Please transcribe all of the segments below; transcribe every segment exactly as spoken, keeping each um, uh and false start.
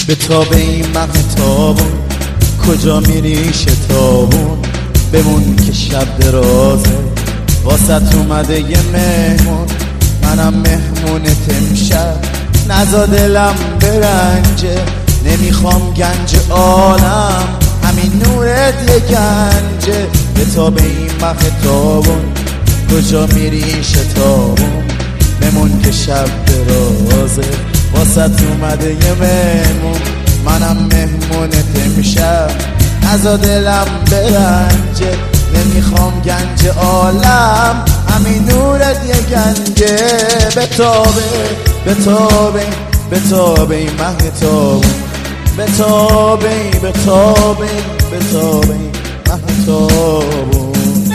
به تاب این مهتابون کجا میری شتابون بمون که شب درازه واسط اومده یه مهمون منم مهمونت امشب نزا دلم برنجه نمیخوام گنج عالم همین نورت یه گنجه به تاب این مهتابون کجا میری شتابون بمون که شب درازه واسط اومده یه مهمون منم مهمونت امشب نزا دلم برنجه نمیخوام گنج عالم همین نورت یه گنجه بتابه بتابه بتابه این مهتابون بتابه بتابه بتابه این مهتابون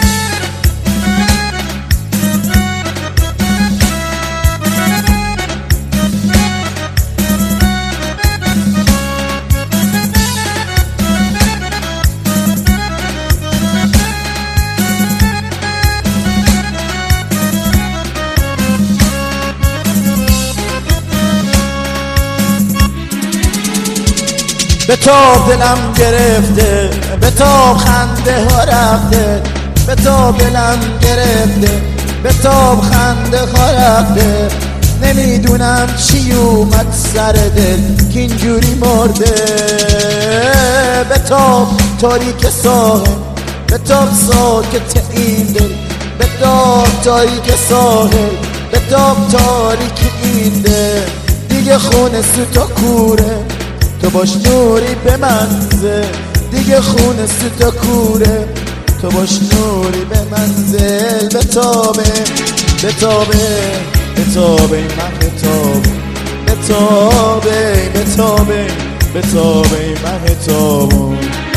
به تاب دلم گرفته به تاب خنده ها رفته به تاب دلم گرفته به تاب خنده ها رفته نمیدونم چی اومد سر دل که اینجوری مرده به تاب تاریک ساحل به تاب ساکت این دل به تاب تاریک ساحل به تاب تاریک این دل دیگه خونه سوتا کوره تو باش نوری به منزل دیگه خونه سوتا کوره تو باش نوری به منزل بتابه بتابه بتابه من بتابه بتابه بتابه بتابه من بتابه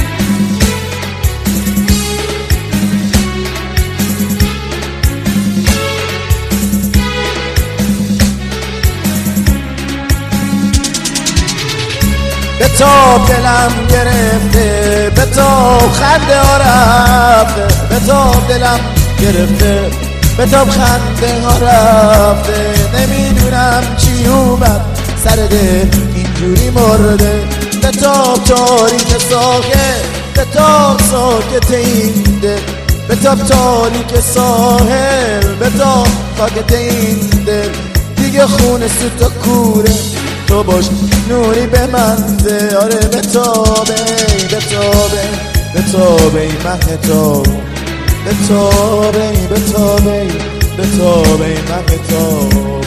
به تاب دلم گرفته به تاب خنده ها رفته به تاب دلم گرفته به تاب خنده ها رفته نمیدونم چی اومد سر دل اینجوری مرده به تاب تاریک ساحل به تاب ساکت این دل به تاب تاریک ساحل به تاب ساکت این دل دیگه خونه سوتا کوره تو باش نوری به منزه آره بتابه بتابه بتابه این مهتاب بتابه بتابه بتابه این مهتاب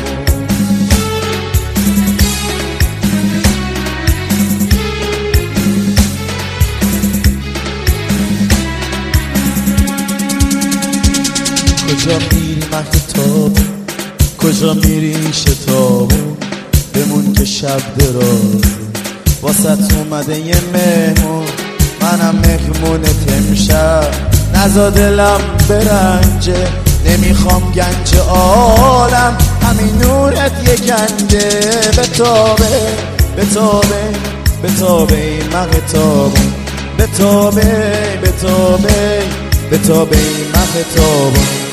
کجا میری مهتاب کجا میری شتابون بمون که شب درازه واسط اومده یه مهمون منم مهمونت امشب نزا دلم برنجه نمیخوام گنج عالم همین نورت یه گنجه بتابه بتابه بتابه این مهتابون بتابه بتابه بتابه این مهتابون